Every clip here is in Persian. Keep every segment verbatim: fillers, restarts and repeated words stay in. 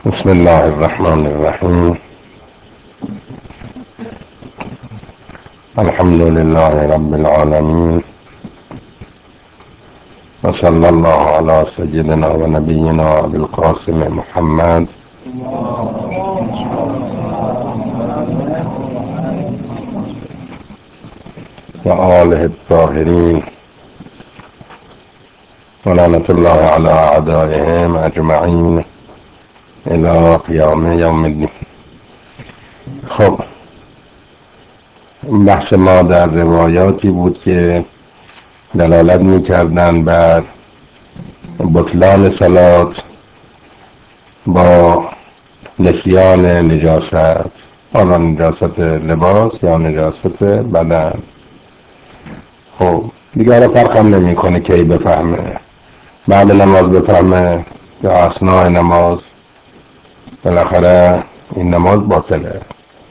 بسم الله الرحمن الرحیم. الحمد لله رب العالمین و صلی الله علی سیدنا و نبینا ابی القاسم محمد و آله الطاهرین و لعنت الله علی اعدائهم اجمعین الى قیام یوم الدین. خب، بحث ما در روایاتی بود که دلالت می‌کردند بر بطلان صلات با نسیان نجاست، حالا نجاست لباس یا نجاست بدن. خب دیگر فرق هم نمی کنه که بفهمه بعد نماز بفهمه یا اثناء نماز، بالاخره این نماز باطله.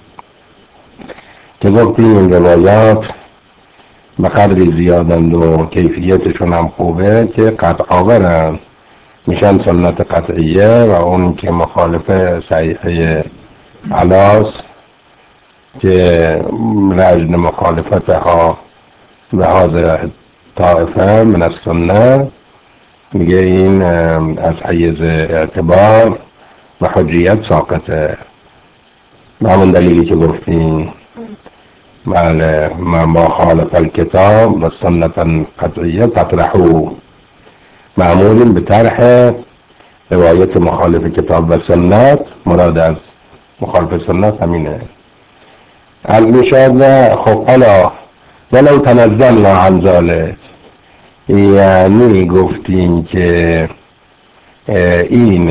که گفتیم این روایات به قدری زیادند و کیفیتشون هم خوبه که قطع آورن، میشن سنت قطعیه و اون که مخالف صحیحه علاس که رجل مخالفتها به حاضر طائفه من السنه، میگه این از حیز اعتبار و حجیت ساقطه. به همون دلیلی که گفتیم بله ما خالف الکتاب و سنت قطعیه تطرحو، معمول به طرح روایت مخالف کتاب و سنت. مراد از مخالف سنت همینه. از میشاد خب حالا ولو تنزلنا عن ذلك، یعنی گفتیم که این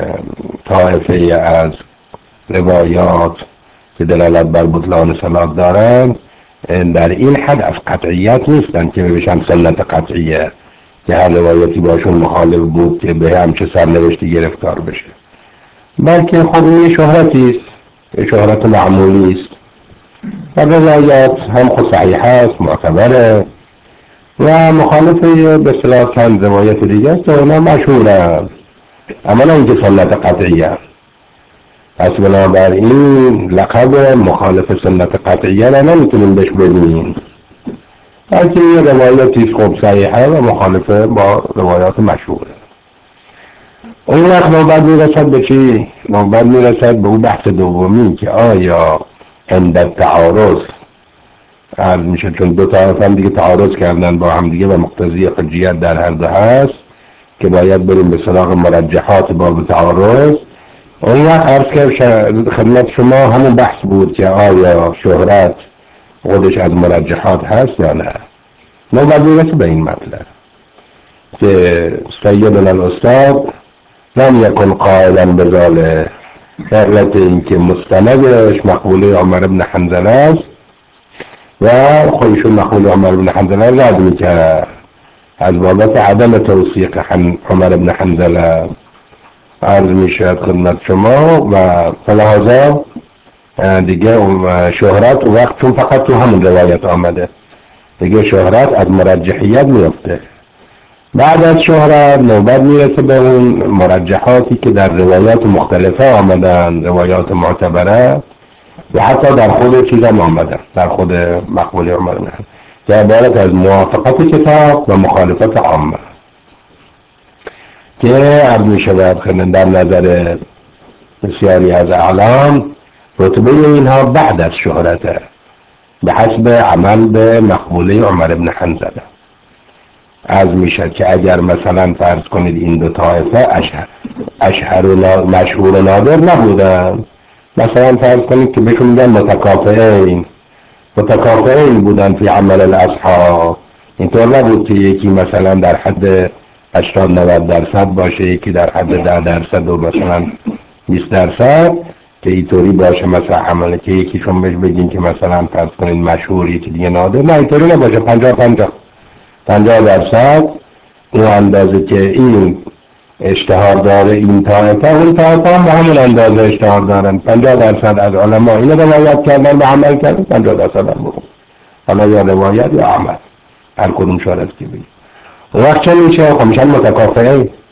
طائفه از روایات که دلالت بر بطلان صلات دارند در این حد از قطعیت نیستن که بشن سنت قطعیه، که هر روایتی باشون مخالف بود که به همچه سرنوشتی گرفتار بشه، بلکه خب این شهرتی است، شهرت معمولی است و روایات هم خود صحیح است، معتبره و مخالف به اصطلاح چند روایت دیگه است و اونا مشهوره، اما نه اینکه سنت قطعیه. پس بنابراین لقب مخالف سنت قطعیه را نمیتونیم بهش بدیم، بلکه یه روایتی خب صحیحه و مخالفه با روایات مشهوره. اون وقت نوبت میرسد به چی؟ نوبت میرسد به اون بحث دومی که آیا عند تعارض عرض میشه، چون دو طرف هم دیگه تعارض کردن با هم دیگه و مقتضی حجیت در هر دو هست که باید بریم به سراغ مرجحات باب تعارض. اون وقت عرض کرد خدمت شما همون بحث بود که آیا شهرت خودش از مرجحات هست یا نه. نوبت میرسه به این مطلب که سیدنا الاستاد لم یکن قائلا بذاله، علت این که مستندش مقوله عمر بن حنظله است و خودشون مقوله عمر بن حنظله رد میکرد از بابت عدم توثیق عمر بن حنظله. عرض میشد خدمت شما و فلحاظا دیگه شهرت وقت چون فقط تو همون روایت آمده دیگه شهرت از مرجحیت میفته. بعد از شهرت نوبت میرسه به اون مرجحاتی که در روایات مختلفه آمدن، روایات معتبره و حتی در خود چیز هم آمدن، در خود مقبوله عمر بن حنظله که عبارت از موافقت کتاب و مخالفت عامه، که عرض می شود خیلی در نظر بسیاری از اعلام رتبه اینها بعد از شهرته به حسب عمل به مقبوله عمر بن حنظله. عرض می شود که اگر مثلا فرض کنید این دو طایفه اشهر اشهر و مشهور و نادر نبودن، مثلا فرض کنید که بهشون میگن متکافئین متکافئین بودن فی عمل الاصحاب، اینطور نبود که یکی مثلا در حد هشتاد نود درصد باشه، یکی در حد ده درصد و مثلا بیست درصد، که اینطوری باشه مثلا عمله که یکیشون بهش بگیم که مثلا فرض کنید مشهور یکی دیگه نادر. نه اینطوری نباشه، پنجاه پنجاه پنجاه درصد اون اندازه که این اشتهار داره این طایفه، اون طایفه هم به همون اندازه اشتهار دارن. پنجاه درصد از علما اینو روایت کردن و عمل کردن، پنجاه درصد هم بود، حالا یا روایت یا عمل، هر کدوم شارت که بگیم. وقت چه میشه؟ خب میشن متکافئین،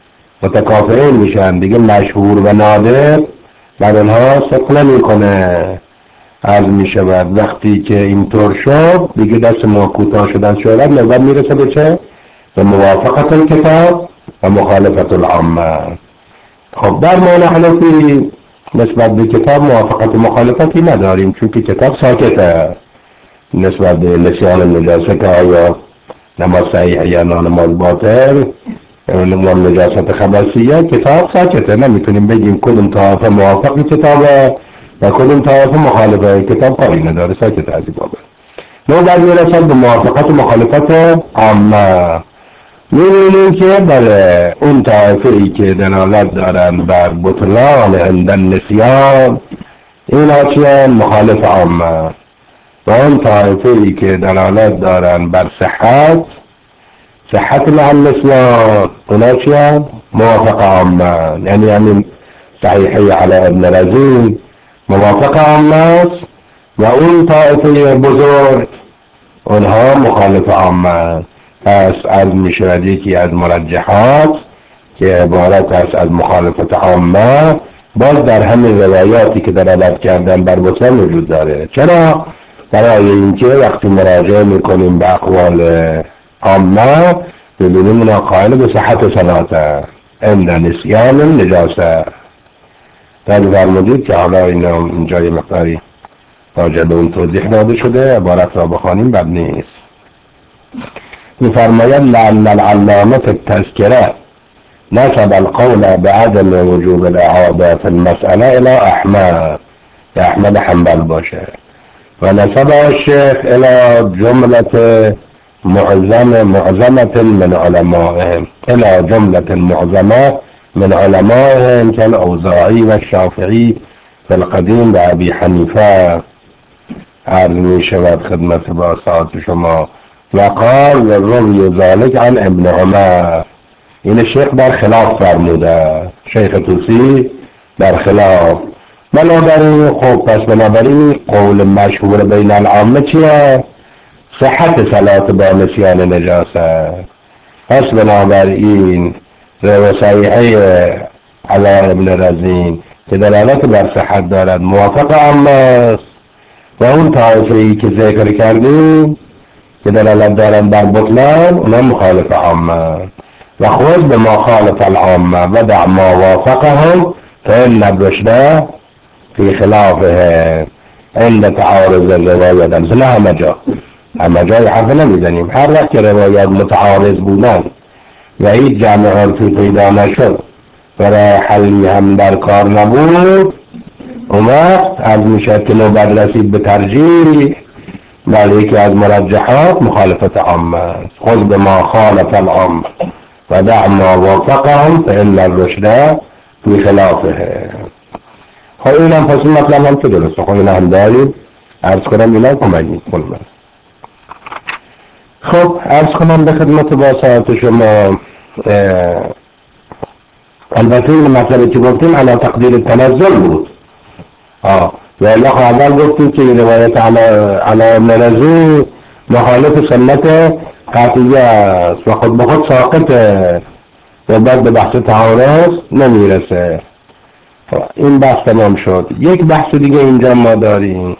متکافئین میشن دیگه، مشهور و نادر بر اونها ثقل نمیکنه. عرض میشود وقتی که اینطور شد دیگه دست ما کوتاه شدن شهرت، نظر میرسه به چه؟ به موافقت الکتاب و مخالفت العامه. خب در مورد حنفی نسبت به کتاب موافقت و مخالفتی نداریم، چون که کتاب ساکته نسبت به نسیان نجاسه که آیا نماز صحیح یا نماز باطل، نماز نجاست خبثیه، کتاب ساکته. نمیتونیم بگیم کدوم طایفه موافق کتابه و کدوم طایفه مخالفه. کتاب کاری نداره، ساکته از این بابه. نو در میرسد به موافقت و مخالفت عامه. می‌بینیم که برای اون طایفه ای که دلالت دارن بر بطلان عند النسیان، اینا چیه؟ مخالف عامه. و اون طایفه ای که دلالت دارن بر صحت، صحت مع النسیان، اونا چیه؟ موافق عامه. یعنی همین صحیحی علی ابن رزین موافق عامه است و اون طایفه بزرگ اونها مخالف عامه. پس از میشود یکی از مرجحات که عبارت است از مخالفت عامه باز در همین روایاتی که دلالت کردن بر بطلان وجود داره. چرا؟ برای اینکه وقتی مراجعه میکنیم به اقوال عامه ببینیم اونا قائل به صحت صلاته عند نسیان النجاسه. در فرمودید که حالا اینا اینجا یه مقداری راجع به اون توضیح داده شده، عبارت را بخوانیم بد نیست. میفرماید لعن العلامة التذکره نسب القول بعدم وجوب الاعاده في المسأله الى احمد، یا احمد حنبل باشه، و نسب الشیخ الى جملة معظم معظمة من علمائهم، الى جملة معظمة من علمائهم كالاوزاعي والشافعي في القديم بأبي حنیفه. عرض می شود خدمت با ساعت شما وقال و روی ذالک عن ابن عمر. این شیخ در خلاف فرموده، شیخ توسی در خلاف. بنابراین خب پس بنابراین قول مشهور بین العامه چیه؟ صحت صلات با نسیان نجاسه. پس بنابراین رو صحیحه علی ابن رزین که دلالت بر صحت دارد موافق عامه است و اون طایفه ای که ذکر کردیم که دلالت دارن بر بطلان اونا مخالف عامه. و خود به ما خالف العامه و دع ما وافقهم فإن الرشد فی خلافه عند تعارض الروایت. نه همه جا همه جای حرف نمیزنیم، هر وقت که روایت متعارض بودن و هیچ جمع عرفی پیدا نشد برای حلی هم در کار نبود، اون وقت از میشد که نوبت رسید به ترجیح بله یکی از مرجحات مخالفت عامه. خود به ما خالف العامه و دع ما وافقهم فإن الرشد فی خلافه. خب این هم پس این مطلب هم که درسته، خب این هم داریم عرض کنم اینا کمک میکنم. خب عرض کنم به خدمت با ساعت شما، البته این مطلبی که گفتیم علی تقدیر تنزل بود آه و الله اول گفتیم که این روایت علی ابن رزین مخالف سنت قطعیه است و خود به خود ساقطه و بعد به بحث تعارض نمیرسه. این بحث تمام شد. یک بحث دیگه اینجا ما داریم.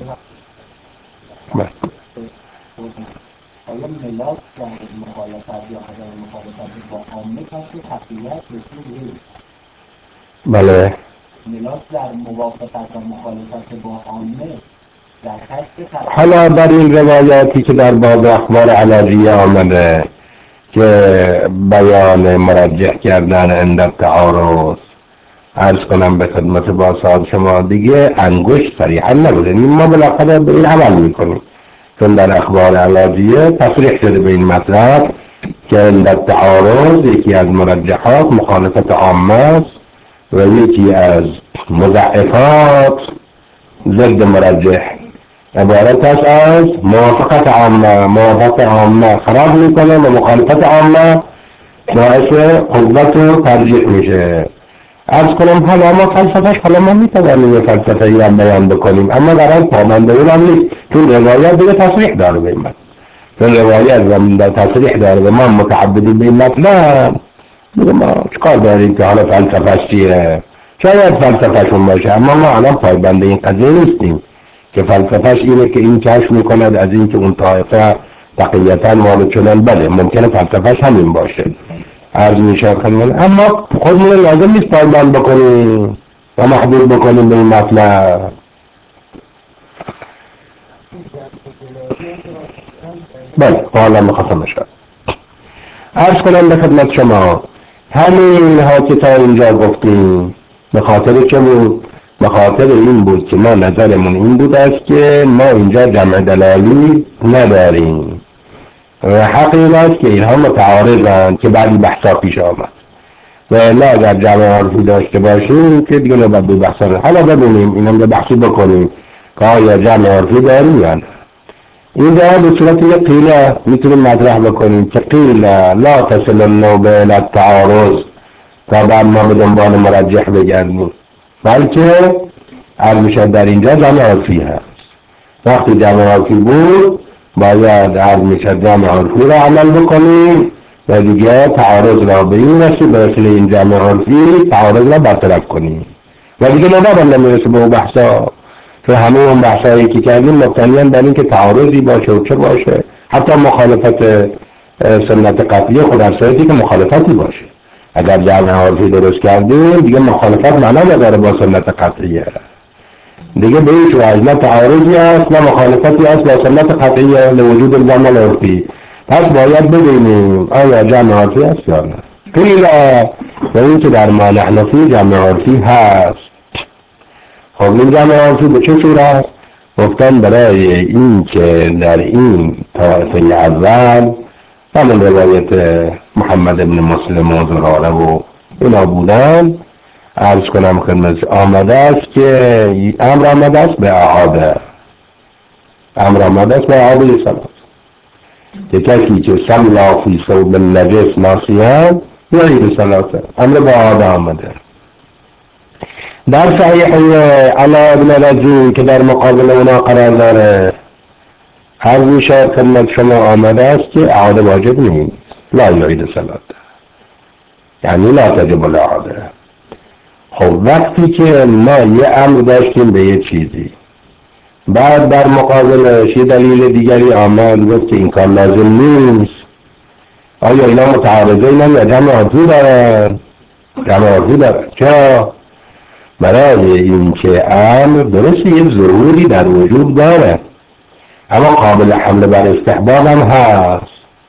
آیا ملاک در مخالفت یا عدم مخالفت با عامه کسی قطعیت رسید؟ بله ملاک در موافقت و مخالفت با عامه در کسی. حالا در این روایاتی که در باب اخبار علاجیه آمده که بیان مرجح کردن عند تعارض، عرض کنم به خدمت با ساعت شما دیگه انگشت صریحا نبودیم، ما بالاخره به این عمل میکنیم چون در اخبار علاجیه تصریح شده به این مطلب که عند تعارض یکی از مرجحات مخالفت عامه است و یکی از مضاعفات ضد مرجح عبارت است از موافقت عامه. موافقت عامه خراب میکنه و مخالفت عامه باعث قوت و ترجیح میشه. عرض کنم حالا ما فلسفهش حالا ما میتوانیم یه فلسفه‌ای هم بیان بکنیم، اما در این پامنده اون هم نیست چون روایت دیگه تصریح داره به این مطلب، چون روایت هم تصریح داره و ما متعبدیم به این مطلب میگه ما چیکار داریم که حالا فلسفه‌اش چیه؟ شاید فلسفه‌شون باشه، اما ما الان پایبند این قضیه نیستیم که فلسفه‌اش اینه که این کشف میکند از این که اون طایفه تقییتا وارد شدن. بله ممکنه فلسفه‌اش همین باشه، عرض میشه خدمت، اما خودمون لازم نیست پایبند بکنیم و محدود بکنیم به این مطلب. بله حالا میخواستم بشم عرض کنم به خدمت شما همین ها که تا اینجا گفتیم به خاطر چه بود؟ به خاطر این بود که ما نظرمون این بود است که ما اینجا جمع دلالی نداریم و حق این است که اینها متعارضند که بعدی بحثا پیش آمد و الا اگر جمع عرفی داشته باشیم که دیگه نباید به بحثا. حالا ببینیم اینم به بحثی بکنیم که آیا جمع عرفی داریم یا نه. این در به صورت یک قیله میتونیم مطرح بکنیم که قیله لا تصل النوبه الى التعارض تا بعد ما به دنبال مرجح بگردیم، بلکه عرض میشد در اینجا جمع عرفی هست. وقتی جمع عرفی بود باید عرض میشد جمع عرفی را عمل بکنیم و دیگه تعارض را به این رسید به وسیله این جمع عرفی تعارض را برطرف کنیم و دیگه نباید نمیرسه به اون بحثا که همه اون بحثایی که کردیم مبتنیان بر این که تعارضی باشه و چه باشه، حتی مخالفت سنت قطعی خود در صورتی که مخالفتی باشه. اگر جمع عرفی درست کردیم دیگه مخالفت معنا نداره با سنت قطعیه، دیگه به هیچ وجه نه تعارضی هست نه مخالفتی هست با سنت قطعیه لوجود جمع عرفی. پس باید ببینیم آیا جمع عرفی هست یا نه. قیل به این که در ما نحنفی جمع عرفی هست. خب این جمع عرفی به چه صورت؟ گفتن برای این که در این طایفه اول همون روایت محمد ابن مسلم و زراره و اینا بودن، عرض کنم خدمت آمده است که امر آمده است به اعاده، امر آمده است به اعاده صلات که کسی که صلا فی ثوب النجس ناسیان یعید صلاته، امر به اعاده آمده. در صحیح علی ابن رزین که در مقابل اونا قرار داره هر میشه خدمت شما آمده است که اعاده واجب نیست، لا یعید صلاته، یعنی لا تجب الاعاده. خب وقتی که ما یه امر داشتیم به یه چیزی، بعد در مقابلش یه دلیل دیگری آمد گفت که این کار لازم نیست، آیا اینا متعارضه اینا یا جمع عرفی دارن؟ جمع عرفی دارن. چرا؟ برای این که امر درست یه ظهوری در وجود داره اما قابل حمل بر استحباب هم هست،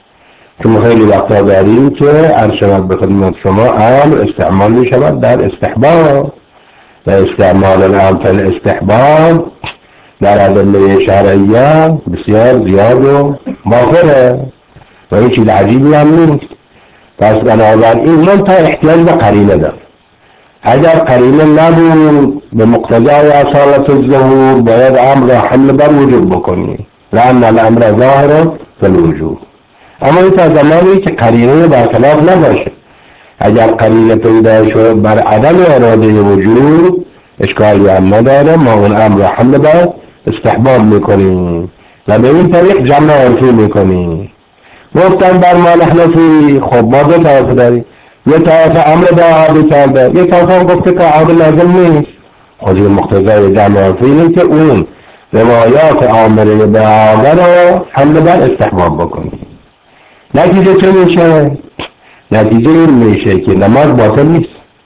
چون خیلی وقتا داریم که عرض شود به خدمت شما امر استعمال می شود در استحباب و استعمال الامر فی الاستحباب در ادله شرعیه بسیار زیاد و وافره و این چیز عجیبی هم نیست. پس بنابراین من تا احتیاج به قرینه داره، اگر قرینه نبود به مقتضای اصالت الظهور باید امر را حمل بر وجود بکنی، لأن الامر ظاهر فی الوجود. اما این تا زمانی که قرینه برخلاف نباشه، اگر قرینه پیدا شد بر عدم اراده وجود اشکالی هم نداره، ما اون امر را حمل بر استحباب میکنیم و به این طریق جمع عرفی میکنیم. گفتن بر ما نحنفی خب ما دو طرف داریم، یه طرف امر به اعاده کرده، یه طرف هم گفته که اعاده لازم نیست. خود مقتضای جمع عرفی اینه که اون روایات آمره به اعاده رو حمل بر استحباب بکنیم. نتیجه چه میشه؟ نتیجه این میشه که نماز باطل نیست،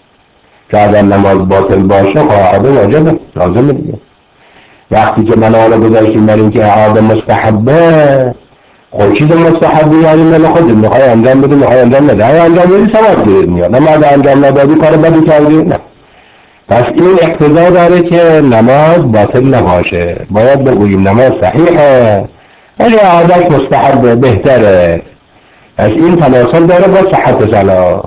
که اگر نماز باطل باشه خب اعاده واجبه، لازمه دیگه. وقتی که بنا رو گذاشتیم بر این که اعاده مستحبه، خب چیز مستحبی یعنی من خودم میخوای انجام بدی میخوای انجام نده، های انجام بدی ثواب گیرد میاد، اما اگر انجام ندادی کار بدی کردی نه. پس این اقتضا داره که نماز باطل نباشه، باید بگوییم نماز صحیحه ولی اعادهش مستحبه بهتره. پس این تناسل داره با صحت صلاح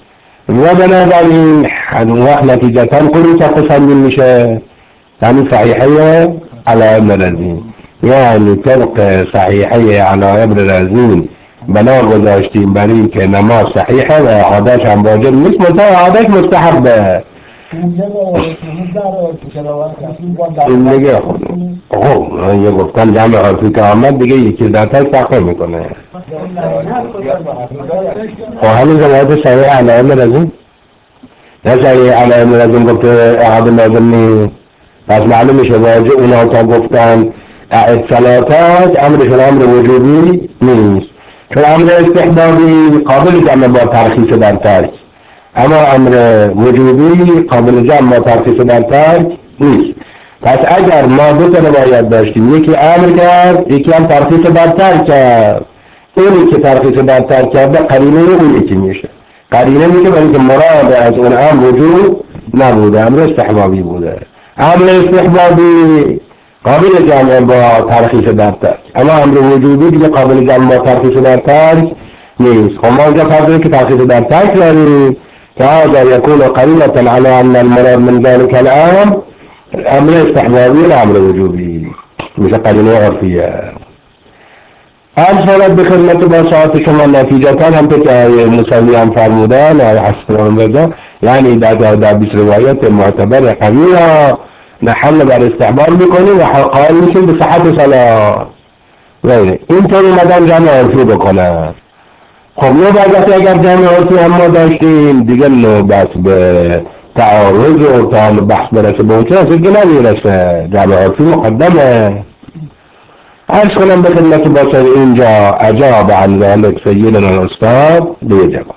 و بنابراین وقت نتیجتا خودی که تسلیم میشه یعنی صحیحه علی ابن رزین، یعنی طرق صحیحه علی ابن رزین بنا گذاشتیم بر این که نماز صحیحه و اعادهش هم واجب نیست، منتها اعادهش مستحبه. این دیگه خب یه گفتن جمع عرفی که آمد دیگه یکی ذاتش تخمه میکنه. خب همین روایت صحیح علائم رزیم نه صحیح علائم رزیم گفته احد لازم نیست، پس معلوم میشه واجه اونا تا گفتن اعد صلاتات امرشون امر وجودی نیست، چون امر استحبابی قابل جمع با ترخیص در ترک، اما امر وجودی قابل جمع با ترخیص در ترک نیست. پس اگر ما دو تا روایت داشتیم، یکی امر کرد یکی هم ترخیص در ترک کرد، اونی که ترخیص در ترک کرده قرینه اون یکی میشه، قرینه میشه برای که مراد از اون امر وجود نبوده، امر استحبابی بوده. امر استحبابی قابل جمع با ترخیص در ترک، اما امر وجودی دیگه قابل جمع با ترخیص در ترک نیست. خب ما اونجا فرض که ترخیص در ترک داریم که هذا يكون قرينة على أن المراد من ذلك الأمر امر استحبابی و امر وجوبی، میشه قرینه عرفیه. هر صورت به خدمت با ساعت شما نتیجتا هم که مساوی هم فرمودن و حسن رضا، یعنی در در بیست روایت معتبر قوی را نحل بر استحباب میکنیم و قائل میشیم به صحت صلاة. اینطور اومدن جمع عرفی بکنن. خب نوبت اگر جمع عرفی هم ما داشتیم دیگه نوبت به تعارض و تا بحث برسه به اوچه اصلا که نمیرسه، جمع عرفی مقدمه. عرض کنم به خدمت باشد اینجا اجاب عن ذلك سیدنا الاستاد به جواب.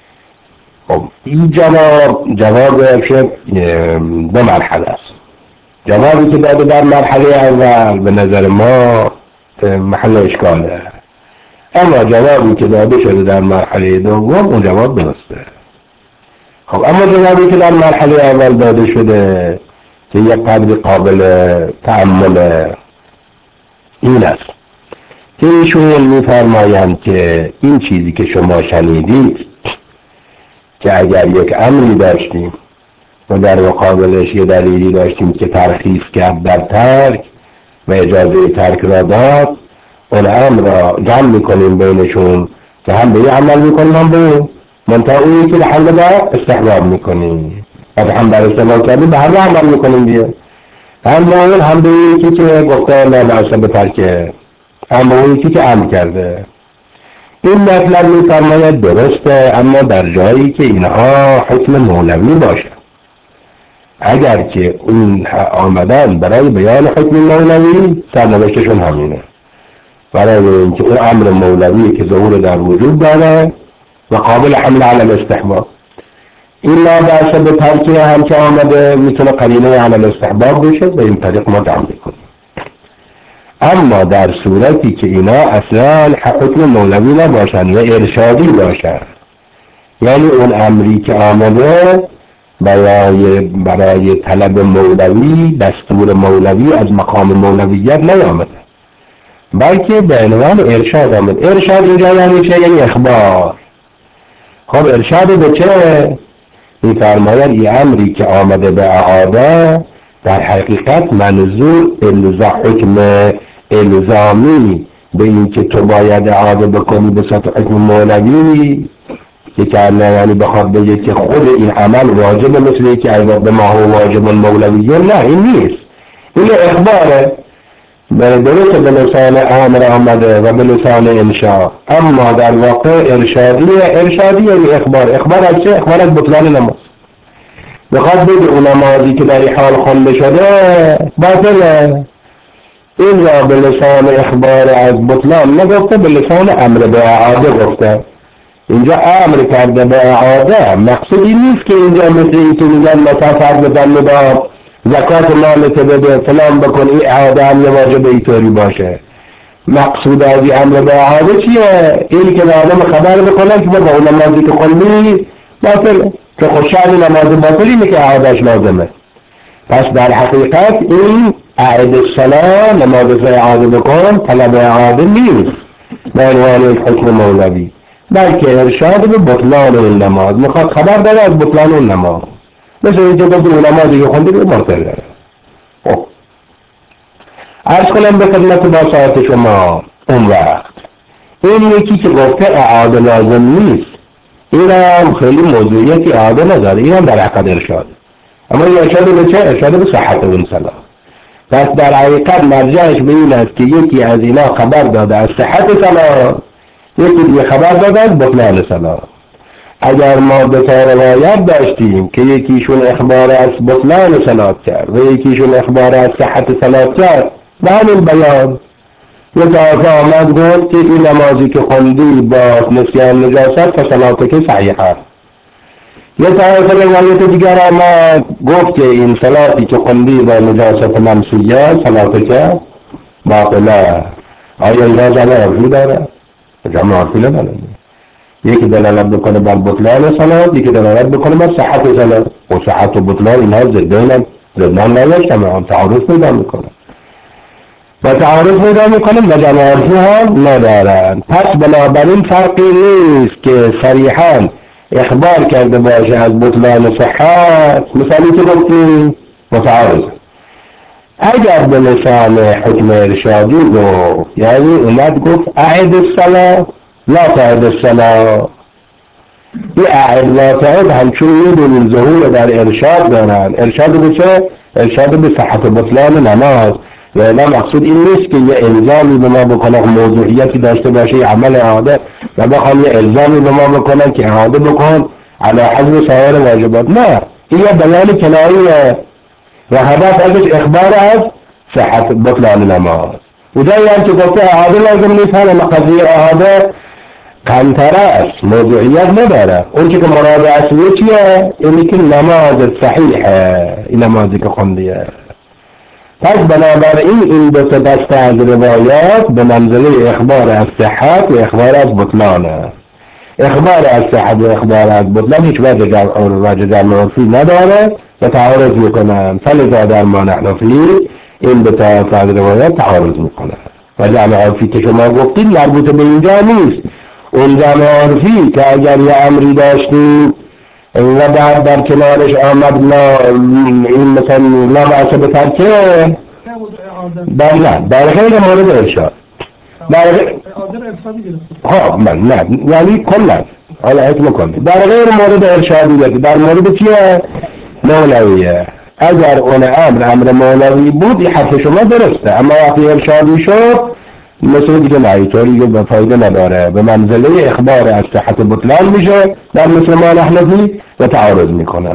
خب این جواب جواب شد دو مرحله است. جوابی که داده در مرحله اول به نظر ما محل اشکاله، اما جوابی که داده شده در مرحله دوم اون جواب درسته. خب اما جوابی که در مرحله اول داده شده که یک قدر قابل تأمل این است که ایشون میفرمایند که این چیزی که شما شنیدید که اگر یک امری داشتیم و در مقابلش یه دلیلی داشتیم که ترخیص کرد در ترک و اجازه ترک را داد، اون امر را جمع میکنیم بینشون که هم به یه عمل میکنیم هم به اون، منطقه اونی که حل با استحباب میکنیم و هم بر استحباب کردیم به هر عمل میکنیم دیگه، هم به اون هم به اونی که گفته نه نعصب ترکه، هم به اونی که امر کرده. این مطلب میفرماید درسته، اما در جایی که اینها حکم مولوی باشه. اگر که اون آمدن برای بیان حکم مولوی سرنوشتشون همینه، برای اینکه اون امر مولوی که ظهور در وجود داره و قابل حمل علی الاستحباب، این لا بأس به ترکیه هم که آمده میتونه قرینه علی الاستحباب بشه و این طریق ما جمع میکنیم. اما در صورتی که اینا اصلا حکم مولوی نباشن و ارشادی باشن، یعنی اون امری که آمده برای برای طلب مولوی، دستور مولوی از مقام مولویت نیامده، بلکه به عنوان ارشاد آمد. ارشاد اینجا یعنی چه؟ یعنی اخبار. خب ارشاد به چه؟ می‌فرماید این امری که آمده به اعاده در حقیقت منظور الزام حکم الزامی به این که تو باید اعاده بکنی به صورت حکم مولوی که کنه، یعنی بخواد بگه که خود این عمل واجب مثل که ایضا به ما هو واجب مولوی، نه این نیست، این اخباره. درسته به لسان امر آمده و به لسان انشاء، اما در واقع ارشادیه. ارشادی یعنی اخبار. اخبار از چه؟ اخبار از بطلان نماز. بخواد بگه اون نمازی که در این حال خونده شده باطله، این را به لسان اخبار از بطلان نگفته، به لسان امر به اعاده گفته. اینجا امر کرده به اعاده، مقصودی نیست که اینجا مثل این که میگن مثلا فرد بزن با زکات مالت بده فلان بکن، این اعاده هم یه واجب ایطوری باشه. مقصود از این امر به اعاده چیه؟ اینی که به آدم خبر بکنن که با اون نمازی که خوندی باطله، که خوشحالی نماز باطلی اینه که اعادهش لازمه. پس در حقیقت این اعاده الصلاة، نماز اعاده بکن، طلب اعاده نیست به عنوان حکم مولوی، بلکه ارشاد به بطلان اون نماز، میخواد خبر داره از بطلان اون نماز، مثل اینجا گفت اون نمازی که خونده به باطله. خب عرض کنم به خدمت با ساعت شما اون وقت این یکی که گفته اعاده لازم نیست، این هم خیلی موضوعیتی اعاده نداره، این هم در حقیقت ارشاد. اما این ارشاد به چه؟ ارشاد به صحت اون صلاة. پس در حقیقت مرجعش به این است که یکی از اینا خبر داده از صحت صلاة، یکی دیگه خبر داده از بطلان صلاة. اگر ما دو تا روایت داشتیم که یکیشون اخبار از بطلان صلاة کرد و یکیشون اخبار از صحت صلاة کرد، به همین بیان یه طرفه آمد گفت که این نمازی که خوندی با نسیان نجاست و صلاة که صحیح هست. یه طرف روایت دیگر آمد گفت که این صلاتی که خوندی با نجاست منسیه صلاة که باطله. آیا اینجا جمع عرفی داره؟ جمع عرفی نداره. یکی دلالت بکنه بر بطلان صلاة، یکی دلالت بکنه بر صحت صلاة. و صحت و بطلان اینها ضدان ضدان نیستند، تعارض پیدا میکنه و تعارض پیدا میکنه و جمع عرفی هم ندارن. پس بنابراین فرقی نیست که صریحاً اخبار کرده باشه از بطلان صحت، مثالی که گفتیم متعارض. اگر به لسان حکم ارشادی گفت، یعنی اومد گفت اعد الصلاة لا تعد الصلاة، این اعد لا تعد همچون میدونیم ظهور در ارشاد دارن. ارشاد به چه؟ ارشاد به صحت بطلان نماز. و الا مقصود این نیست که یه الزامی به ما بکنه موضوعیتی داشته باشه یه عمل اعاده و بخوام یه الزامی به ما بکنن که اعاده بکن علی حسب سایر واجبات. نه، این یه بیان کناییه و هدف ازش اخبار از صحت بطلان نماز. و جایی هم که گفته اعاده لازم نیست، همه قضیه اعاده کمتر است، موضوعیت نداره. اون که مراد اصلی چیه؟ اینی که نماز صحیحه، این نمازی که خوندیه. پس بنابراین این دو تا دسته از روایات به منزله اخبار از صحت و اخبار از بطلانه. اخبار از صحت و اخبار از بطلان هیچ وجه جمع عرفی نداره و تعارض میکنن. فلذا در ما نحن فیه این دو تا از روایات تعارض میکنن و جمع عرفی که شما گفتید مربوط به اینجا نیست. اون جمع عرفی که اگر یه امری داشتیم و بعد در کنارش آمد لا این مثلا لا بأس بترکه، بله در غیر مورد ارشاد، در غیر ها من نه یعنی کلا حالا حکم کنید در غیر مورد ارشادیه، در مورد چیه؟ مولویه. اگر اون امر امر مولوی بود این حرف شما درسته، اما وقتی ارشادی شد مثل دیگه نهیطوری به فایده نداره، به منزله اخبار از صحت بطلان میشه در مثل ما نحنفی و تعارض میکنه.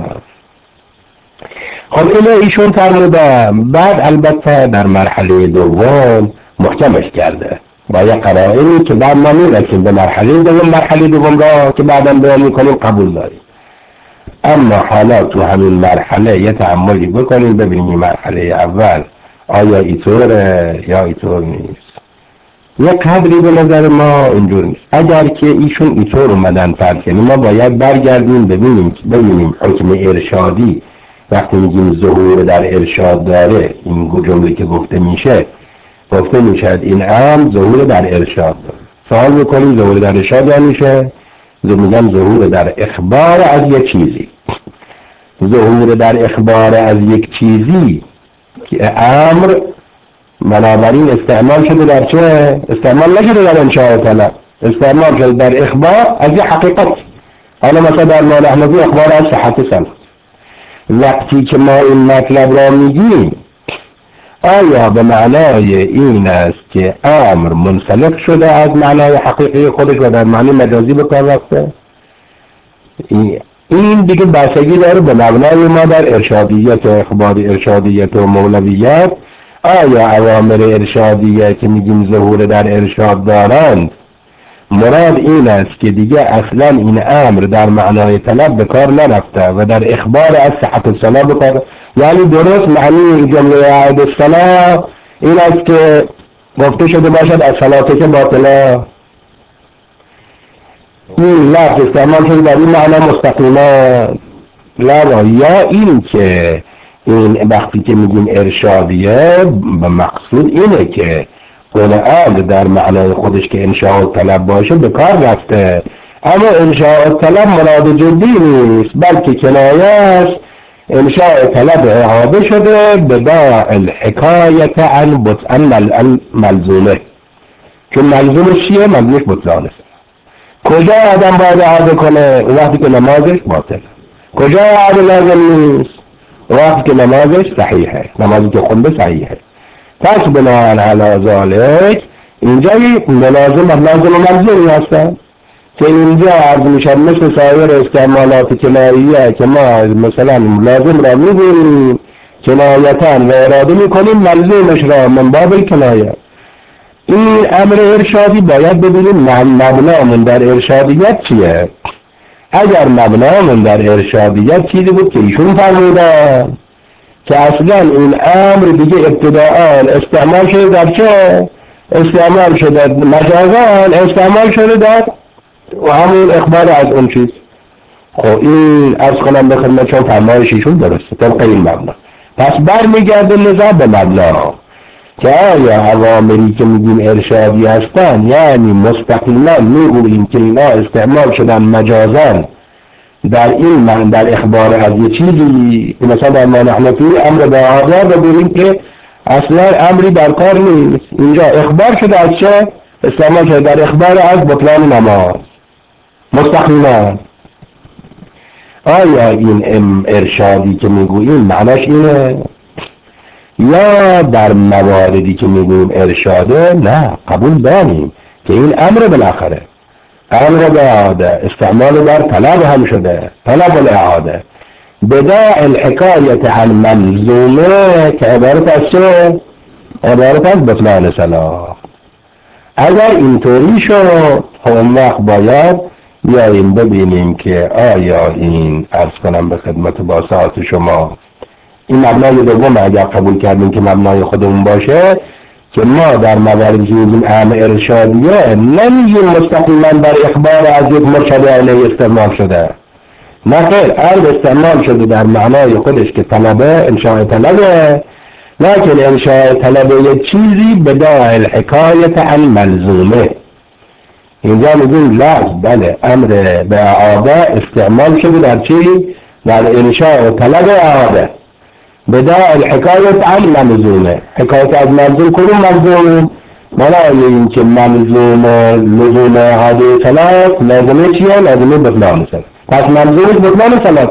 خب اینه ایشون فرمودن. بعد البته در مرحله دوم محکمش کرده با یه قرائنی که بعد ما میرسیم به مرحله دوم. مرحله دوم را که بعدا بیان میکنیم قبول داریم، اما حالا تو همین مرحله یه تأملی بکنیم ببینیم این مرحله اول آیا اینطوره یا اینطور نیست. یه قدری به نظر ما اینجور نیست. اگر که ایشون اینطور اومدن فرض کنیم ما باید برگردیم ببینیم ببینیم حکم ارشادی وقتی میگیم ظهور در ارشاد داره، این جمله که گفته میشه گفته میشد این امر ظهور در ارشاد داره. سوال میکنیم ظهور در ارشاد یعنی میشه میگم ظهور در اخبار از یک چیزی. ظهور در اخبار از یک چیزی که امر بنابراین استعمال شده در چه؟ استعمال نشده در انشاء طلب، استعمال شده در اخبار از یک حقیقت. حالا مثلا در ما نحنفی اخبار از صحت صلاة. وقتی که ما این مطلب را میگیم آیا به معنای این است که امر منسلخ شده از معنای حقیقی خودش و در معنی مجازی به کار رفته؟ این دیگه بستگی داره به مبنای ما در ارشادیت و اخباری ارشادیت و مولویت. آیا اوامر ارشادیه که میگیم ظهور در ارشاد دارند مراد این است که دیگه اصلا این امر در معنای طلب به کار نرفته و در اخبار از صحت الصلاة به کار، یعنی درست معنی جمله اعد الصلاة این است که گفته شده باشد از صلاة که باطله. این لفظ استعمال شده در این معنی مستقیما لا، یا این که این وقتی که میگیم ارشادیه به مقصود اینه که اون امر در معنای خودش که انشاء طلب باشه به کار رفته، اما انشاء طلب مراد جدی نیست بلکه کنایه است. انشاء طلب اعاده شده به داع الحکایت عن بطلان ملزومه، که ملزومش چیه؟ ملزومش بطلانه. کجا آدم باید اعاده کنه؟ وقتی که نمازش باطل. کجا اعاده لازم نیست؟ وقتی که نمازش صحیحه، نمازی که خونده صحیحه. پس بناهن علی ذالک اینجا یک ملازم لازم و ملزومی هستن که اینجا عرض میشن مثل سایر استعمالات کناییه که ما مثلا لازم را میگوییم کنایتن و اراده میکنیم ملزومش را من باب کنایه. این امر ارشادی باید ببینیم مبنامون در ارشادیت چیه. اگر مبنامون در ارشادیت چیزی بود که ایشون فرمودن که اصلا این امر دیگه ابتداءً استعمال شده در چه؟ استعمال شده مجازاً، استعمال شده در و همون اخبار از اون چیز. خب این از کنم به خدمت چون فرمایش ایشون درسته طبق این مبنا. پس برمیگرده نظر به مبنا که آیا اوامری که میگیم ارشادی هستن یعنی مستقیما میگوییم که اینا استعمال شدن مجازاً در این من در اخبار از یه چیزی مثلا در ما نحنفی امر به آزار رو ببینیم که اصلا امری در کار نیست. اینجا اخبار شده از چه؟ استعمال شده در اخبار از بطلان نماز مستقیما. آیا این ارشادی که میگوییم معناش اینه؟ یا در مواردی که میگوییم ارشاده نه قبول داریم که این امر بالاخره امر به اعاده استعمال در طلب هم شده، طلب الاعاده بداع الحکایت عن منظومه که عبارت از چه؟ عبارت از بطلان صلاح. اگر اینطوری شد اون وقت باید بیاییم ببینیم که آیا این عرض کنم به خدمت با ساعت شما این مبنای دوم اگر قبول کردیم که مبنای خودمون باشه که ما در مواردی که میگیم امر ارشادیه نمیگیم مستقیما بر اخبار از یک مرشد علیه استعمال شده، نه خیر، امر استعمال شده در معنای خودش که طلبه انشاء طلبه، لکن انشاء طلبه یک چیزی بداع الحکایت عن ملزومه. اینجا میگیم لفظ بله امر به اعاده استعمال شده در چی؟ در انشاء طلب اعاده بداع الحکایت عن ملزومه. حکایت از ملزوم کنون ملزوم برای این که ملزوم لزوم اعاده صلات لازمه چیه؟ لازمه بطلان صلات. پس ملزومش بطلان صلات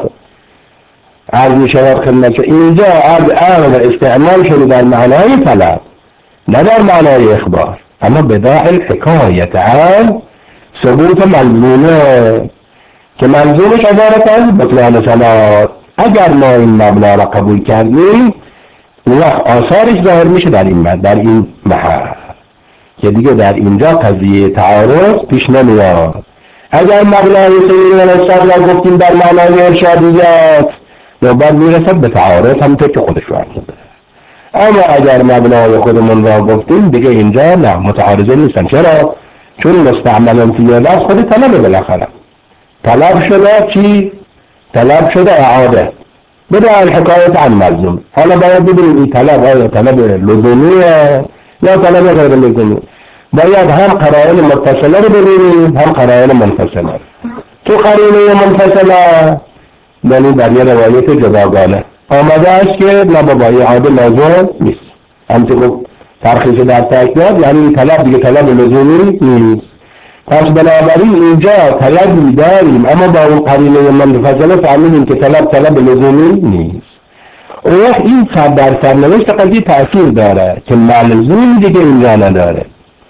عرض می شود خدمت. اینجا عرض امر استعمال شده در معنای طلب نه در معنای اخبار، اما بداع الحکایت عن ثبوت ملزومه که ملزومش عبارت از بطلان صلات. اگر ما این مبنا را قبول کردیم اون وقت آثارش ظاهر میشه در این در این محل که دیگه در اینجا قضیه تعارض پیش نمیاد. اگر مبنای سیدنا الاستاد را گفتیم در معنای ارشادیات نوبت میرسد به تعارض همونطور که خودش رو عرض. اما اگر مبنای خودمون را گفتیم دیگه اینجا نه متعارضه نیستن. چرا؟ چون مستعمل فی لفظ خود طلب بالاخره طلب شده چی؟ طلب شده اعاده بداع الحکایت عن ملزوم. حالا باید ببینیم این طلب آیا طلب لزومیه یا طلب غیر لزومی. باید هم قرائن متصله رو ببینیم هم قرائن منفصله. تو قرینه منفصله یعنی در یه روایت جداگانه آمده است که نه بابا اعاده لازم نیست، همچنین ترخیص در تاکید یعنی طلب دیگه طلب لزومی نیست. پس بنابراین اینجا طلبی داریم اما با اون قرینه منفصله فهمیدیم که طلب طلب لزومی نیست. اون وقت این در سرنوشت قضیه تأثیر داره که ملزوم دیگه اینجا نداره.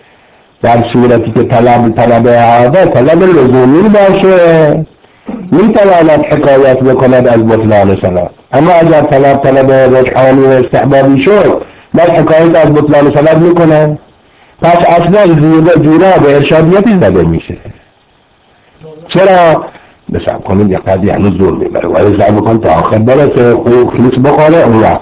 در صورتی که طلب طلب اعاده طلب لزومی باشه میتواند حکایت بکند از بطلان صلات، اما اگر طلب طلب رجحانی و استحبابی شد باید حکایت از بطلان صلات میکنه. پس اصلا جورا به ارشادیتی زده میشه. چرا؟ بسم کنید یک قضیه هنوز زور میبره و ازده بکن تا آخر برسه خوب خلوص بخوره. اون وقت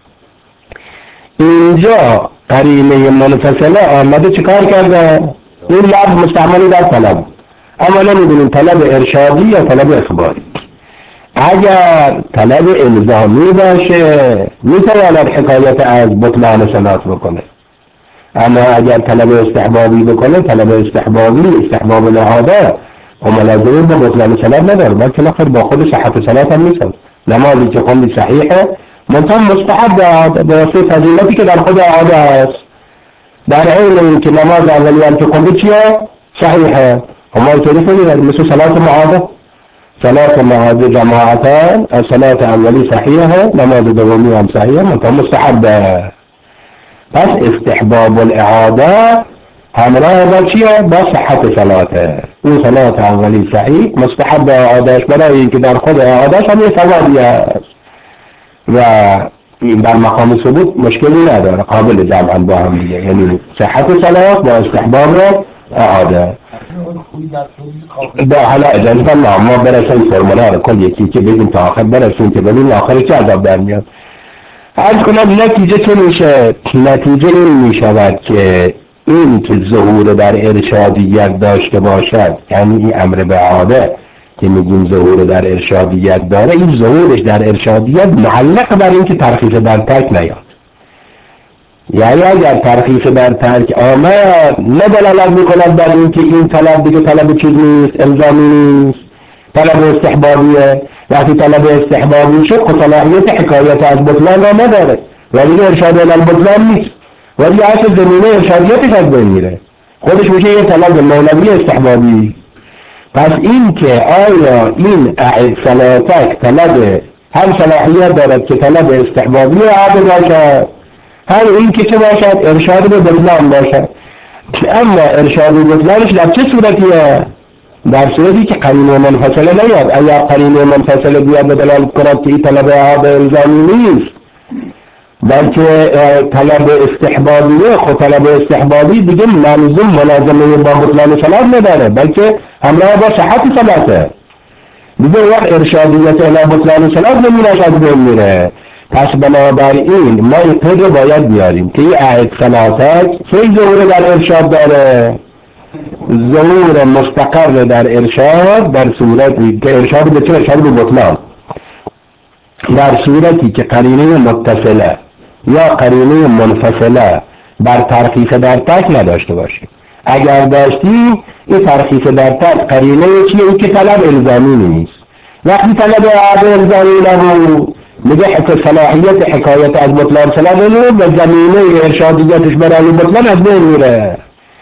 اینجا قرینه منفصله آمده چیکار کرده؟ این لفظ مستعملی در طلب، اما نمیدونیم طلب ارشادی یا طلب اخباری. اگر طلب الزامی باشه میتواند حکایت از بطلان صلات بکنه، اما اگر طلب استحبابی بکنه طلب استحبابی استحباب الاعاده و ملازمه با بطلان صلات نداره، بلکه نخیر با خود صحت صلات هم نیست. نمازی که خوندی صحیحه منتها مستحب به واسه فضیلتی که در خود اعاده است. در عین این که نماز اولی هم که خوندی چیه؟ صحیحه. اما اینطوری کنید مثل صلات معاده صلاة معاد جماعتان، صلاة اولی صحیحه، نماز دومی هم صحیحه، منطقه مستحبه. پس استحباب الاعاده همراه با چیه؟ با صحت صلاته. اون صلات اولی صحیح، مستحب اعادهش برای اینکه در خود اعادهش هم یه ثوابی است و این در مقام ثبوت مشکلی نداره، قابل جمعا با هم دیگه، یعنی صحت صلات با استحباب اعاده. با حالا اجازه نه ما برسیم فرمولا رو کل یکی که بگیم تا آخر برسیم که ببین آخر چه عذاب در میاد. عرض کنم نتیجه چه میشه؟ نتیجه این میشود که این که ظهور در ارشادیت داشته باشد، یعنی این امر به عاده که میگیم ظهور در ارشادیت داره، این ظهورش در ارشادیت معلق بر این که ترخیص در ترک نیاد. یعنی اگر ترخیص در ترک آمد نه دلالت میکند بر این که این طلب دیگه طلب چیز نیست، الزامی نیست، طلب استحبابیه. وقتی طلب استحبابی شد خود صلاحیت حکایت از بطلان را نداره و دیگه ارشاد الی البطلان نیست و دیگه اصل زمینه ارشادیتش از بین میره، خودش میشه یه طلب مولوی استحبابی. پس این که آیا این اعد صلاتک طلب هم صلاحیت دارد که طلب استحبابی اعاده باشد، هم این که چه باشد؟ ارشاد به بطلان باشد. اما ارشاد به بطلانش در چه صورتیه؟ در صورتی که قرینه منفصله نیاد. اگر قرینه منفصله بیاد به دلالت کند که این طلب اعاده الزامی نیست بلکه طلب استحبابیه، خود طلب استحبابی دیگه ملزوم ملازمه با بطلان صلات نداره بلکه همراه با صحت صلاته، دیگه وقت ارشادیت الی بطلان صلات نمینش از بین میره. پس بنابراین ما این قید رو باید بیاریم که این اعد صلاتک چه ظهور در ارشاد داره؟ ظهور مستقر در ارشاد در صورتی که ارشاد به چه؟ ارشاد به بطلان، در صورتی که قرینه متصله یا قرینه منفصله بر ترخیص در ترک نداشته باشیم. اگر داشتیم این ترخیص در ترک قرینه چیه؟ این که طلب الزامی نیست. وقتی طلب اعاده الزامی نبود میگه حق صلاحیت حکایت از بطلان صلاح نمید و زمینه ارشادیتش برای بطلان از بین میره.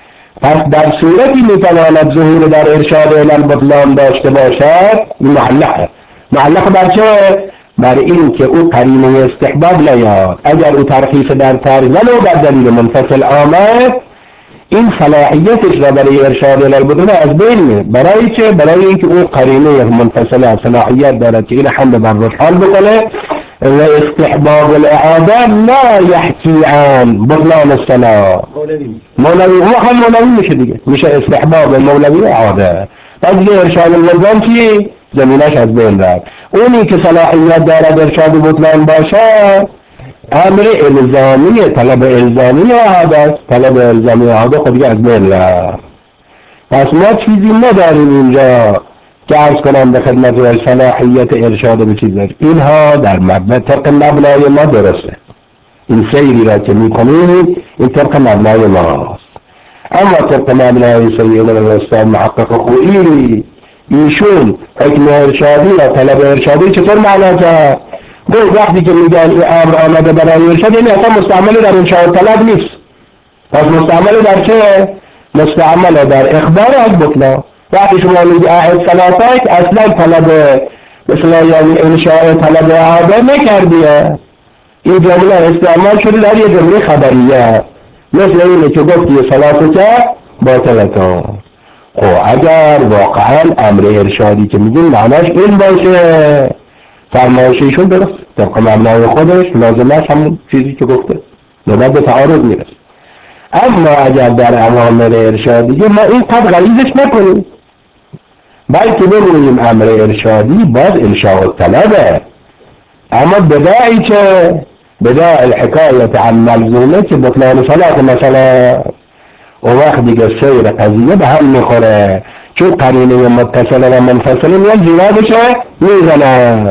پس در صورتی میتواند ظهور در ارشاد الی البطلان داشته باشد معلقه. معلقه بر چه؟ بر این که او قرینه استحباب نیاد. اگر او ترخیص در ترک ولو در دلیل منفصل آمد این صلاحیتش را برای ارشاد الی البطلان از بین میره. برای چه؟ برای اینکه او قرینه منفصله صلاحیت دارد که این حمل بر رجحان بکنه و استحباب الاعاده لا یحکی عن بطلان الصلاة. مولوی هو هم مولوی میشه دیگه، میشه استحباب مولوی اعاده. پس دیگه ارشاد البطلان چی؟ زمینش از بین رفت. اونی که صلاحیت دارد ارشاد بطلان باشه امر الزامی، طلب الزامی اعاده است. طلب الزامی اعاده خود دیگه از بین رفت. پس ما چیزی نداریم اینجا که عرض کنم به خدمت و صلاحیت ارشاد به چیز داریم. اینها در مبنای طبق مبنای ما درسته، این سیری را که میکنیم این طبق مبنای ما هست. اما طبق مبنای سیدنا الاستاذ محقق خویی ایشون حکم ارشادی و طلب ارشادی چطور معنا کرد؟ گفت وقتی که میگن این امر آمده برای ارشاد یعنی اصلا مستعمل در انشاء طلب نیست. پس مستعمل در چه؟ مستعمل در اخبار از بطلان. وقتی شما میگی اعد صلاتک اصلا طلب مثلا یعنی انشاء طلب اعاده نکردیه، این جمله استعمال شده در یه جمله خبریه، مثل اینه که گفتی صلاتک باطلتون. خب اگر واقعا امر ارشادی که میگیم معناش این باشه فرمایشیشون درست طبق مبنای خودش لازمش همون چیزی که گفته نباید به تعارض میرسه. اما اگر در اوامر ارشادی ما این قد غلیظش نکنیم بلکه بگوییم امر ارشادی باز انشاء الطلبه، اما بداعی که بداع الحکایت عن ملزومه که بطلان صلات مثلا و وقت دیگه سیر قضیه به هم میخوره چون قرینه متصله و منفصله میان زیادشه میزنه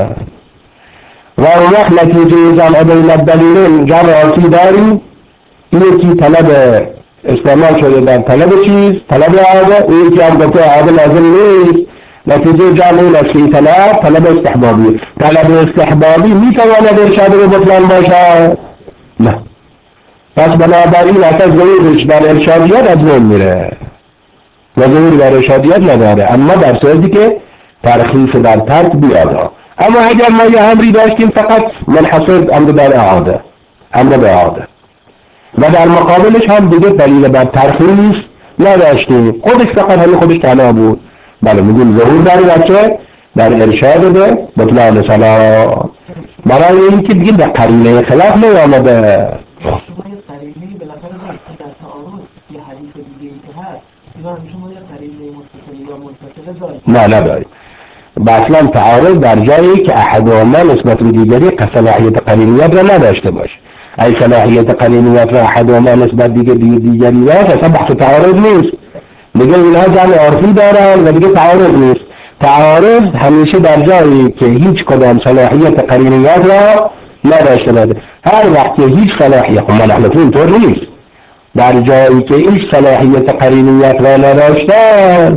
و اون وقت نتیجه جمع بین الدلیلین جمع آسی داریم. یکی طلب استعمال شده در طلب چیز طلب اعاده، این یکی هم گفته اعاده لازم نیست، نتیجه جمع این است که طلب طلب استحبابی. طلب استحبابی میتواند ارشاد به بطلان باشد؟ نه. پس بنابراین اساس ظهورش در ارشادیت از بین میره و ظهور در ارشادیت نداره. اما در صورتی که ترخیص در ترک بیاد. اما اگر ما یه امری داشتیم فقط منحصر امر در اعاده، امر به اعاده، و در مقابلش هم دیگه دلیل بر ترخیص نداشتیم، خودش فقط همین خودش تنها بود، بله میگیم ظهور در بچه در ارشاد به بطلان صلاة، برای این که دیگه در قرینه خلاف نیامده. شما یه قرینه بالاخره داشتید در تعارض یه حدیث دیگه که هست، اینا شما یه قرینه متصل یا منفصله دارید؟ نه ندارید. اصلا تعارض در جایی که احدهما نسبت به دیگری صلاحیت قرینیت را نداشته باشه. ای صلاحیت قرینیت را احدهما نسبت دیگه دیگری داشت، اصلا بحث تعارض نیست. دیگه اینها جمع عرفی دارن و دیگه تعارض نیست. تعارض همیشه در جایی که هیچ کدام صلاحیت قرینیت را نداشته باشه. هر وقت که هیچ صلاحیت، ما نحن اینطور نیست، در جایی که هیچ صلاحیت قرینیت را نداشتن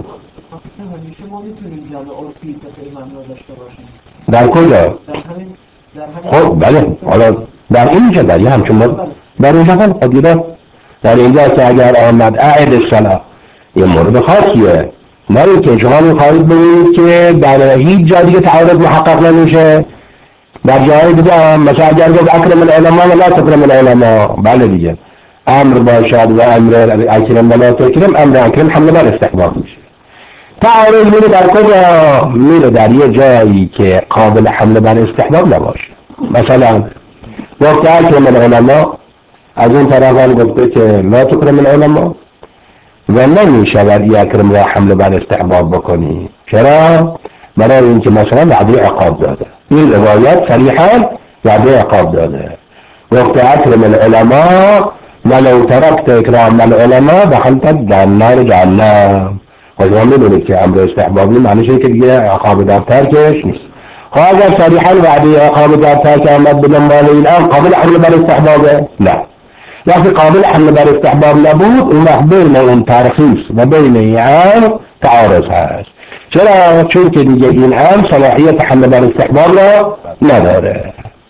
در کجا؟ خب بله، حالا در اینجا در یه همچون مورد در اینجا هم قدیره در اینجا که اگر آمد اعد الصلاة یه مورد خاصیه، نه اینکه شما میخواهید ببینید که در هیچ جا دیگه تعارض محقق نمیشه. در جای دیگه مثلا اگر گفت اکرم العلماء و لا تکرم العلماء، بله دیگه امر باشد و امر اکرم و لا تکرم، امر اکرم حمل بر استحباب میشه. تعارض میره در کجا؟ میره در یه جایی که قابل حمل بر استحباب نباشه. مثلا گفت اکرم العلماء، از اون طرف هم گفته که لا تکرم العلماء و نمیشود یک اکرم را حمل بر استحباب بکنی. چرا؟ برای اینکه مثلا وعده عقاب داده، این روایت صریحا وعده عقاب داده، گفته اکرم العلماء ولو ترکت اکرام العلماء دخلت در نار جهنم. و شما میدونید که امر استحبابی معنیش اینه که دیگه عقاب در ترکش نیست. خب اگر صریحا وعده عقاب در ترک آمد به دنبال این امر قابل حمل بر استحبابه؟ نه. وقتی قابل حمل بر استحباب نبود، اون وقت بین اون ترخیص و بین این امر تعارض هست. چرا؟ چون که دیگه این امر صلاحیت حمل بر استحباب را نداره.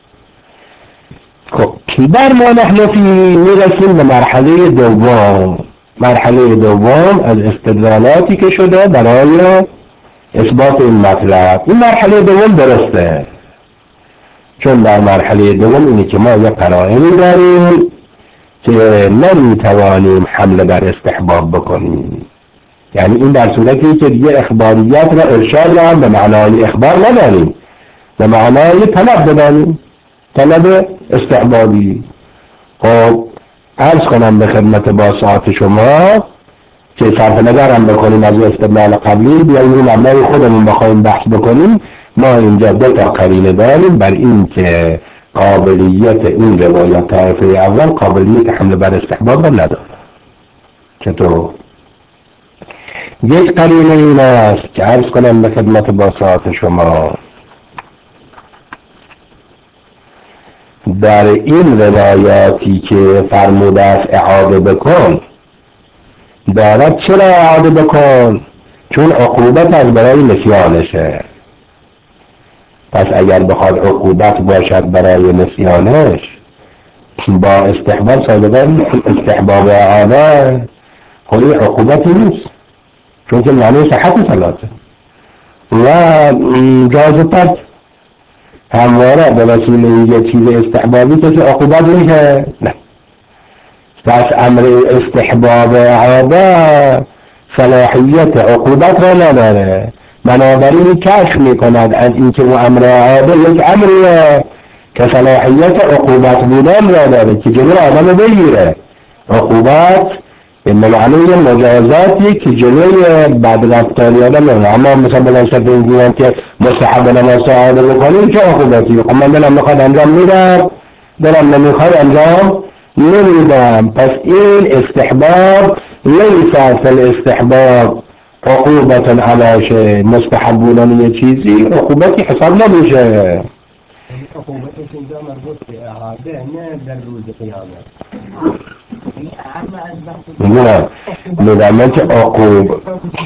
خب در ما نحن فی میرسیم به مرحله دوم. مرحله دوم از استدلالاتی که شده برای اثبات این مطلب. این مرحله دوم درسته، چون در مرحله دوم اینه که ما یک قرائنی داریم که نمیتوانیم حمل بر استحباب بکنیم. یعنی این در صورتی که دیگه اخباریات و ارشاد را هم به معنای اخبار نداریم، به معنای طلب بدانیم، طلب استحبابی. خب عرض کنم به خدمت باسات شما که صرف نظر هم بکنیم از استدلال قبلی، بیاییم این مبنای خودمون بخوایم بحث بکنیم. ما اینجا دو تا قرینه داریم بر این که قابلیت این روایت طایفه اول قابلیت حمل بر استحباب نداره. چطور؟ یک قرینه این است که عرض کنم به خدمت باسات شما در این روایاتی که فرموده است اعاده بکن، دارد چرا اعاده بکن؟ چون عقوبت از برای نسیانشه. پس اگر بخواد عقوبت باشد برای نسیانش، با استحباب صادقا استحباب اعاده خیلی عقوبتی نیست، چون که معنی صحت صلاته و جاز ترک همواره به وسیله یه چیز استحبابی کسی عقوبت میشه. نه، پس امر استحباب اعاده صلاحیت عقوبت را نداره، بنابراین کشف میکند از اینکه و امر اعاده یک امریه که صلاحیت عقوبت بودن را داره که جلو آدم بگیره. عقوبت به معنی مجازاتی که جلوی بد رفتاری آدم داره. اما مثلا بلند شد اینجورم که مستحب نماز اعاده بکنیم چه عقوبتی؟ خب من دلم میخواد انجام میدم، دلم نمیخواد انجام نمیدم. پس این استحباب لیس اصل استحباب عقوبتا علی شیء، مستحب بودن یه چیزی عقوبتی حساب نمیشه. عقوبتش اینجا مربوط به اعاده، نه در روز قیامت. نه میدونم که عقوب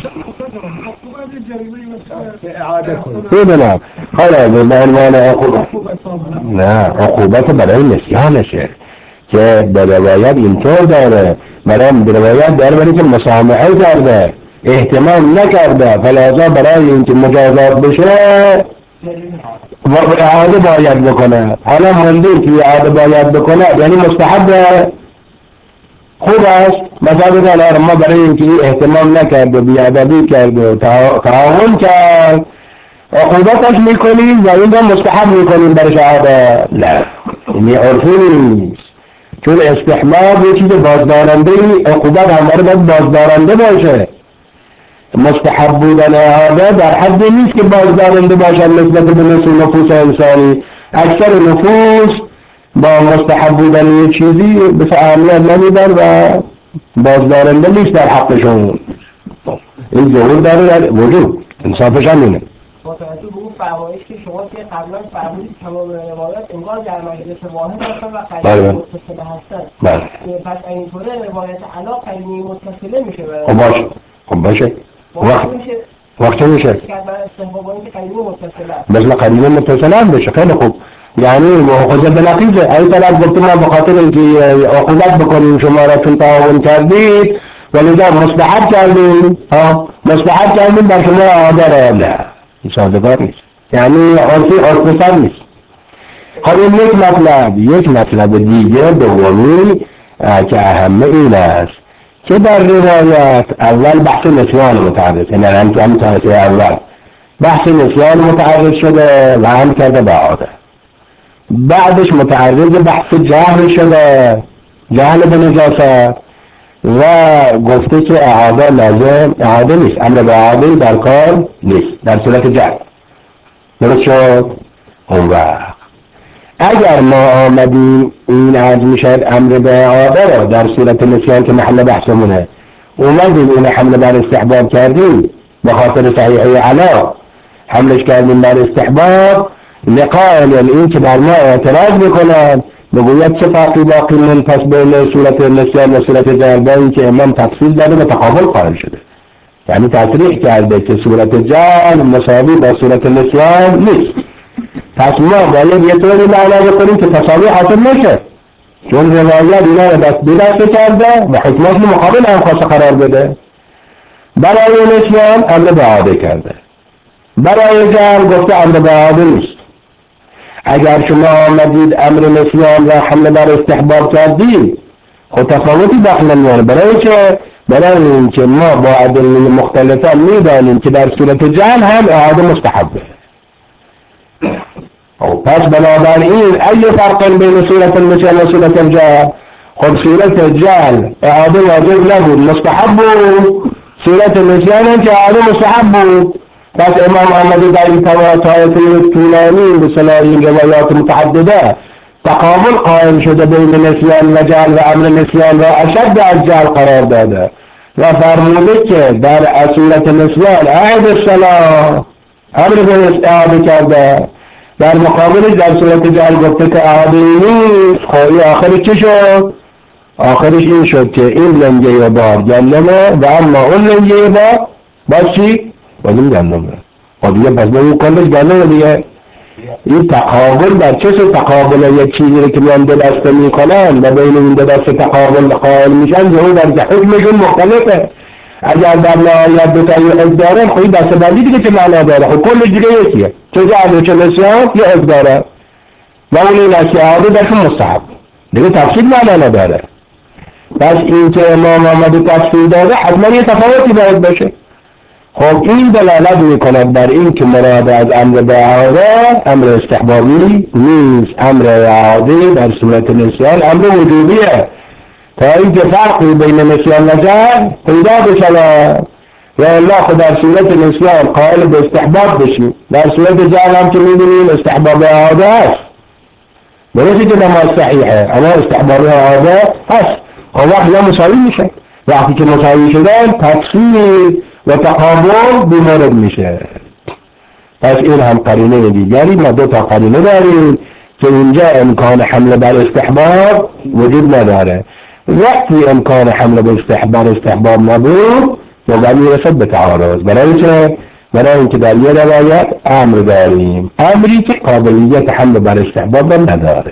ببینم حالا به عنوان عقوبت، نه عقوبت برای نسیانشه که به روایت اینطور داره، برای روایت داره برای که مسامحه کرده، اهتمام نکرده فلازا برای اینکه مجازات بشه و اعاده باید بکنه. حالا مندور که اعاده باید بکنه یعنی مستحب خوب است. مثلا بگن ما برای اینکه اهتمام نکرد و بیادبی کرد و تعاون کرد عقوبتش میکنیم و این را مستحب میکنیم برش اعاده. نه این عرفی نیست، چون استحباب یه چیز بازدارنده عقوبت هم باید بازدارنده باشه. مستحب بودن اعاده در حد نیست که بازدارنده باشد نسبت به نفوس انسانی. اکثر نفوس با مستحب بودن یه چیزی به اهمیت نمیدن و بازدارنده نیست در حقشون. این ظهور داره در وجود، انصافش هم اینه. با توجه به اون فرمایش که شما که قبلا فرمودید تمام روایات انگار در مجلس واحد هستن و قرینه متصله هستن. بله. پس اینطوره روایت علا قرینه متصله میشه. خب باشه. خب باشه. وقت وقتی میشه. مثل قرینه متصله هم بشه. خیلی خوب. یعنی مؤاخذه بنقیضه. ای طرف گفتم من بخاطر اینکه عقوبت بکنیم شما را چون تعاون کردید ولذا مستحب کردیم. ها مستحب کردیم بر شما اعاده را. نه سازگار نیست. یعنی عرفی عرفی نیست. خب این یک مطلب. یک مطلب دیگه دومی که اهمه این است که در روایت اول بحث نسیان متعرض، یعنی هم که هم تحصیل اول بحث نسیان متعرض شده و هم کرده به اعاده. بعدش متعرض بحث جهل شده، جهل به نجاست و گفته که اعاده لازم اعاده نیست، امر به اعاده در کار نیست در صورت جهل. درست شد؟ اون وقت اگر ما آمدیم این عرض میشد امر به اعاده را در صورت نسیان که محل بحثمونه اومدیم این حمله بر استحباب کردیم به خاطر صحیحه علا حملش کردیم بر استحباب لقائل این که بر ما اعتراض میکنن بگوید چه فرقی باقی من پس بین صورت نسیان و صورت جهل که امام تفصیل داده و تقابل قائل شده. یعنی تصریح کرده که صورت جهل مساوی با صورت نسیان نیست. پس ما باید یه طوری معنا بکنیم که تساوی حاصل نشه، چون روایت اینا رو دست بدست کرده و حکمت مقابل هم خواسته قرار بده. برای نسیان امر به اعاده کرده، برای جهل گفته امر به اعاده نیست. اگر شما آمدید امر نسیان و حمله بر استحباب کردید خود تفاوتی داخل میاره، برای که برای این که ما با ادله مختلفه میدانیم که در صورت جهل هم اعاده مستحبه. پس بنابراین ای فرق بین صورت نسیان و صورت جهل؟ خب صورت جهل اعاده واجب نبود مستحب بود، صورت نسیان هم که اعاده مستحب بود. پس امام احمد در این طایفه طولانی به صلاح این روایات متعدده تقابل قائم شده بین نسیان و جهل و امر نسیان و اشد از جهل قرار داده و فرموده که در صورت نسیان اعد الصلاة امر به اعاده کرده، در مقابل در صورت جهل گفته که اعاده نیست. خواهی آخرش چه شد؟ آخرش این شد که این لنگه بار جنمه و اما اون لنگه بار باز چی؟ بازم جنمه. و دیگه پس با این کلش جنمه دیگه. این تقابل در چه سو تقابل یک چیزی رو که میان دو دسته میکنن و بین این دو دسته تقابل قائل میشن ظهور در حکمشون مختلفه. اگر در نهایت دو تا یه حکم دارن خواهی دسته بندی دیگه چه معنا داره؟ خب کلش دیگه یکیه، چه جهل و چه نسیان یه حکم داره و اون این است که اعاده درشون مستحب دیگه تفصیل معنا نداره. پس این که امام آمده تفصیل داده حتما یه تفاوتی باید باشه. خب این دلالت میکند بر این که مراد از امر به اعاده امر استحبابی نیست، امر اعاده در صورت نسیان امر وجوبیه تا اینکه فرقی بین نسیان و جهل پیدا بشود و الله خود در صورت نسیان قائل به استحباب بشیم، در صورت جهل هم که میدونیم استحباب اعاده است. درسته که نماز صحیحه اما استحباب اعاده هست. خب وقتی ها مساوی میشه، وقتی که مساوی شدن تفصیل و تقابل بیمورد میشه. پس این هم قرینه دیگری. ما دو تا قرینه داریم که اینجا امکان حمله بر استحباب وجود نداره. وقتی امکان حمله بر استحباب استحباب نبود موقع میرسد به تعارض، برای که برای اینکه در یه روایت امر داریم امری که قابلیت حمله بر استحباب نداره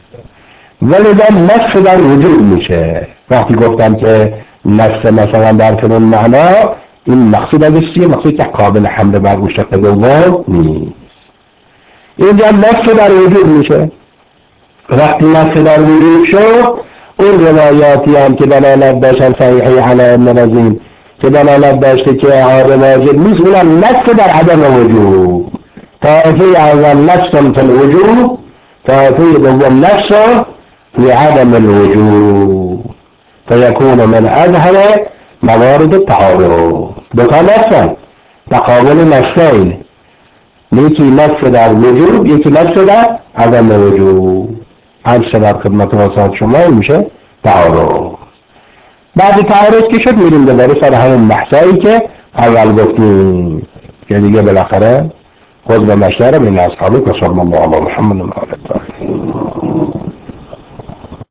ولذا نص در وجود میشه. وقتی گفتم که نص مثلا در کنون معنا این مقصود ازش چیه؟ مقصود که قابل حمل بر اون شق دوم نیست. اینجا نفس در وجود میشه. وقتی نفس در وجود شد، اون روایاتی هم که دلالت داشتن صحیحی علی ابن رزین که دلالت داشته که عارض واجب نیست، اونم نفس در عدم وجود. طائفه اول نفس فی الوجود، طائفه دوم نفس فی عدم الوجود، فیکون من اظهر موارد التعارض. دو تا نفسن، تقابل نفسین، یکی نفس در وجود، یکی نفس در عدم وجود. هر شباب خدمت واسط شما میشه تعارض. بعد تعارض که شد میریم دوباره سر همون بحثایی که اول گفتیم که دیگه بالاخره خود به مشتر بین اصحابه که صلی الله علی محمد و آله الطاهرین.